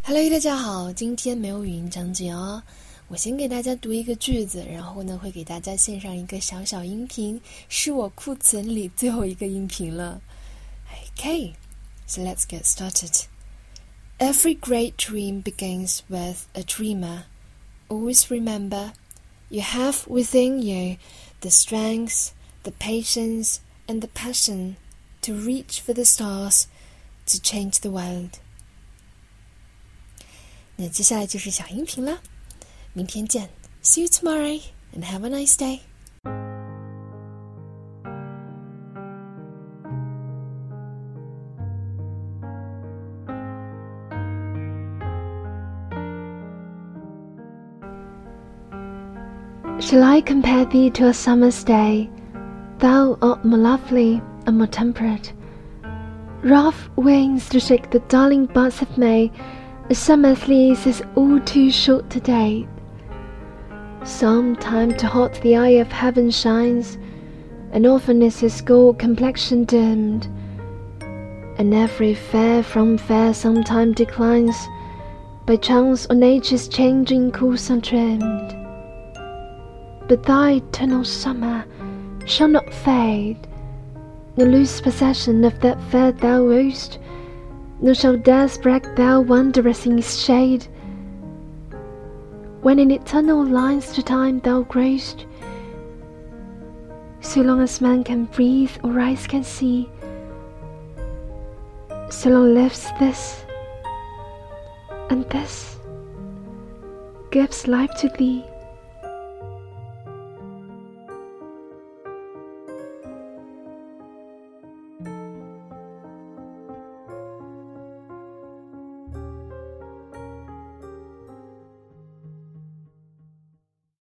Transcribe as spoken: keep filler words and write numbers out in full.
Hello， 大家好，今天没有语音章节哦。我先给大家读一个句子，然后呢会给大家献上一个小小音频，是我库存里最后一个音频了。Okay, so let's get started. Every great dream begins with a dreamer. Always remember, you have within you the strength, the patience, and the passion to reach for the stars, to change the world.那接下来就是小音频了，明天见 See you tomorrow and have a nice day. Shall I compare thee to a summer's day? Thou art more lovely and more temperate. Rough winds to shake the darling buds of May,A summer's lease is all too short to date. Some time to hot the eye of heaven shines, and often is his gold complexion dimmed, and every fair from fair sometime declines, by chance or nature's changing course untrimmed. But thy eternal summer shall not fade, nor lose possession of that fair thou owest,nor shall death break thou wondrous in its shade. When in eternal lines to time thou growest, so long as man can breathe or eyes can see, so long lives this, and this gives life to thee.